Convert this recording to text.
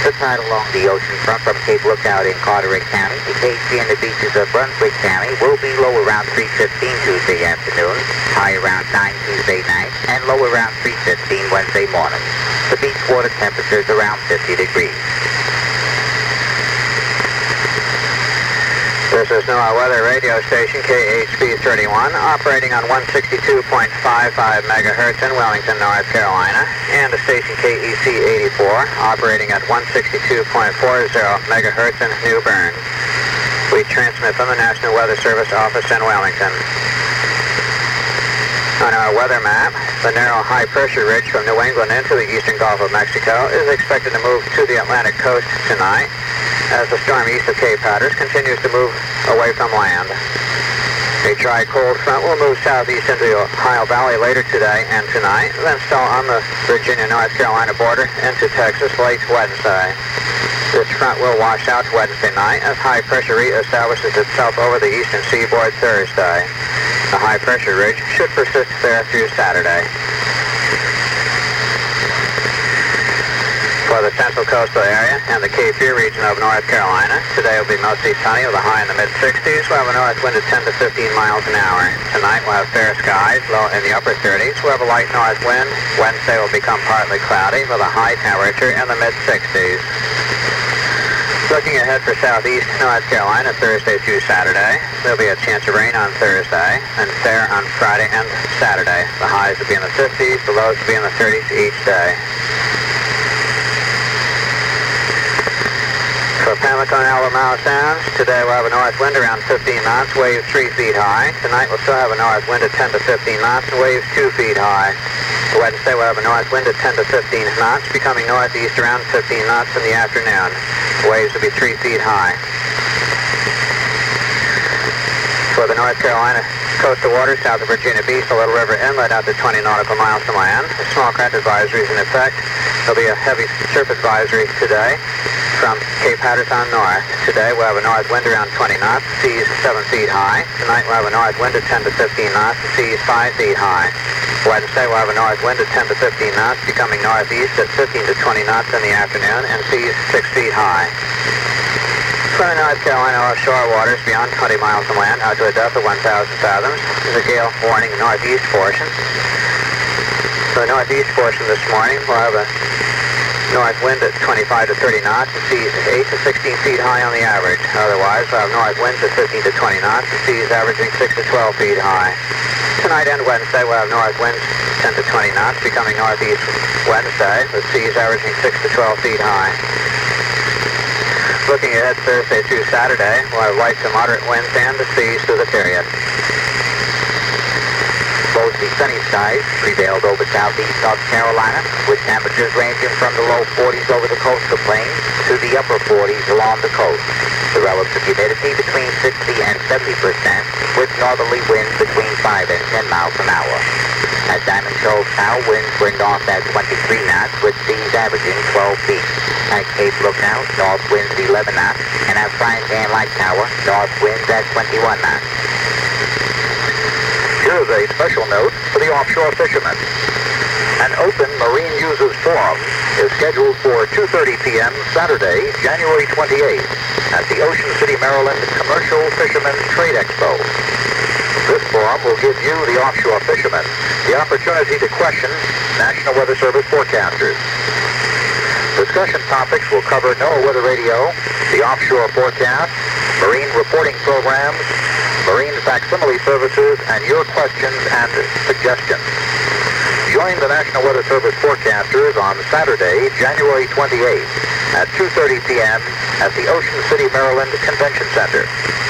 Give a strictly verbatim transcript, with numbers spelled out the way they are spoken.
The tide along the ocean front from Cape Lookout in Carteret County to Cape Fear and the beaches of Brunswick County will be low around three fifteen Tuesday afternoon, high around nine Tuesday night, and low around three fifteen Wednesday morning. The beach water temperature is around fifty degrees. This is NOAA Weather Radio Station K H P thirty-one, operating on one sixty-two point five five megahertz in Wellington, North Carolina, and the station K E C eighty-four, operating at one sixty-two point four zero megahertz in New Bern. We transmit from the National Weather Service office in Wellington. On our weather map, the narrow high-pressure ridge from New England into the eastern Gulf of Mexico is expected to move to the Atlantic coast tonight, as the storm east of Cape Hatteras continues to move away from land. A dry cold front will move southeast into the Ohio Valley later today and tonight, then stall on the Virginia-North Carolina border into Texas late Wednesday. This front will wash out Wednesday night as high pressure reestablishes itself over the eastern seaboard Thursday. The high pressure ridge should persist there through Saturday. For the central coastal area and the Cape Fear region of North Carolina, today will be mostly sunny with a high in the mid-sixties. We'll have a north wind of ten to fifteen miles an hour. Tonight we'll have fair skies, low in the upper thirties. We'll have a light north wind. Wednesday will become partly cloudy with a high temperature in the mid-sixties. Looking ahead for southeast North Carolina Thursday through Saturday, there'll be a chance of rain on Thursday and fair on Friday and Saturday. The highs will be in the fifties, the lows will be in the thirties each day. For Pamlico and Albemarle Sounds, today we'll have a north wind around fifteen knots, waves three feet high. Tonight we'll still have a north wind of ten to fifteen knots and waves two feet high. Wednesday we'll have a north wind of ten to fifteen knots, becoming northeast around fifteen knots in the afternoon. Waves will be three feet high. For the North Carolina coastal waters south of Virginia Beach, the Little River Inlet out to twenty nautical miles from land, a small current advisory is in effect. There'll be a heavy surf advisory today from Cape Hatteras on north. Today we'll have a north wind around twenty knots, seas seven feet high. Tonight we'll have a north wind of ten to fifteen knots, seas five feet high. Wednesday we'll have a north wind of ten to fifteen knots, becoming northeast at fifteen to twenty knots in the afternoon, and seas six feet high. For the North Carolina offshore waters beyond twenty miles from land, out to a depth of one thousand fathoms, is a gale warning northeast portion. For the northeast portion this morning, we'll have a north wind at twenty-five to thirty knots, and seas eight to sixteen feet high on the average. Otherwise, we'll have north winds at fifteen to twenty knots, and seas averaging six to twelve feet high. Tonight and Wednesday, we'll have north winds ten to twenty knots, becoming northeast Wednesday, with seas averaging six to twelve feet high. Looking ahead Thursday through Saturday, we'll have light to moderate winds and the seas through the period. Mostly sunny skies prevailed over southeast North Carolina, with temperatures ranging from the low forties over the coastal plains to the upper forties along the coast. The relative humidity between sixty and seventy percent, with northerly winds between five and ten miles an hour. At Diamond Cove now, winds bring off at twenty-three knots, with seas averaging twelve feet. At Cape Lookout, north winds eleven knots, and at Frying Pan Light Tower, north winds at twenty-one knots. Here's a special note for the offshore fishermen. An open Marine Users Forum is scheduled for two thirty p.m. Saturday, January twenty-eighth, at the Ocean City, Maryland Commercial Fishermen's Trade Expo. This forum will give you, the offshore fishermen, the opportunity to question National Weather Service forecasters. Discussion topics will cover NOAA Weather Radio, the offshore forecast, marine reporting programs, marine facsimile services, and your questions and suggestions. Join the National Weather Service forecasters on Saturday, January twenty-eighth at two thirty p.m. at the Ocean City, Maryland Convention Center.